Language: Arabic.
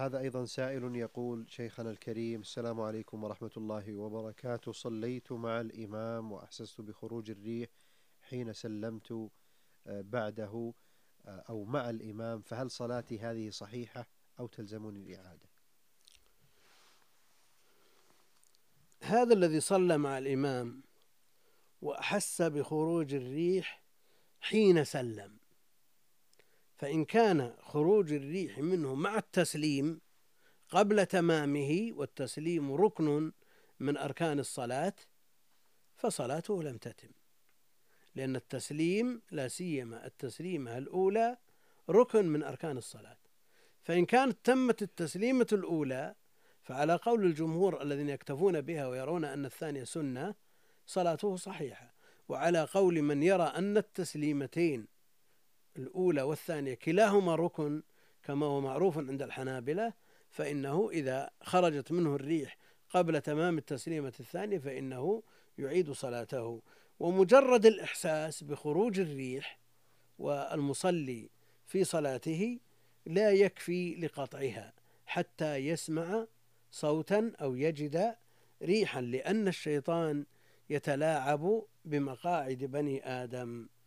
هذا أيضا سائل يقول: شيخنا الكريم السلام عليكم ورحمة الله وبركاته، صليت مع الإمام وأحسست بخروج الريح حين سلمت بعده أو مع الإمام، فهل صلاتي هذه صحيحة أو تلزمني الإعادة؟ هذا الذي صلى مع الإمام وأحس بخروج الريح حين سلم، فإن كان خروج الريح منه مع التسليم قبل تمامه، والتسليم ركن من أركان الصلاة، فصلاته لم تتم، لأن التسليم لا سيما التسليمة الأولى ركن من أركان الصلاة. فإن كانت تمت التسليمة الأولى فعلى قول الجمهور الذين يكتفون بها ويرون أن الثانية سنة صلاته صحيحة، وعلى قول من يرى أن التسليمتين الأولى والثانية كلاهما ركن كما هو معروف عند الحنابلة، فإنه إذا خرجت منه الريح قبل تمام التسليمة الثانية فإنه يعيد صلاته. ومجرد الإحساس بخروج الريح والمصلي في صلاته لا يكفي لقطعها حتى يسمع صوتا أو يجد ريحا، لأن الشيطان يتلاعب بمقاعد بني آدم.